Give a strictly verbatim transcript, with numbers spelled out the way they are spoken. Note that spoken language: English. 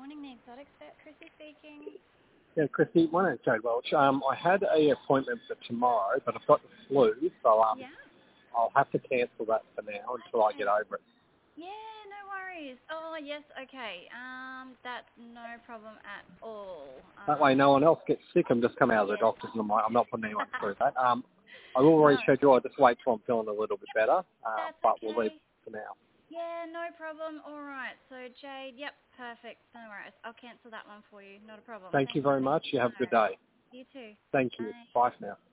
morning, the Exotics Vet. Chrissy speaking. Yeah, Chrissy, my name's Jade Welch. Um, I had a appointment for tomorrow, but I've got the flu, so um, Yeah. I'll have to cancel that for now until I Okay. get over it. Yeah, no worries. Oh, yes, okay. Um, that's no problem at all. That way no Um, one else gets sick. I'm just coming out of the yes. doctor's and I'm like, I'm not putting anyone through that. Um, I will No, reschedule. I'll just wait till I'm feeling a little bit better, um, that's but we'll leave okay. for now. Yeah, no problem. All right. So, Jade, yep, perfect. No worries. I'll cancel that one for you. Not a problem. Thank you Thanks for very letting much. me You have a good know. day. You too. Thank you. Bye. Bye for now.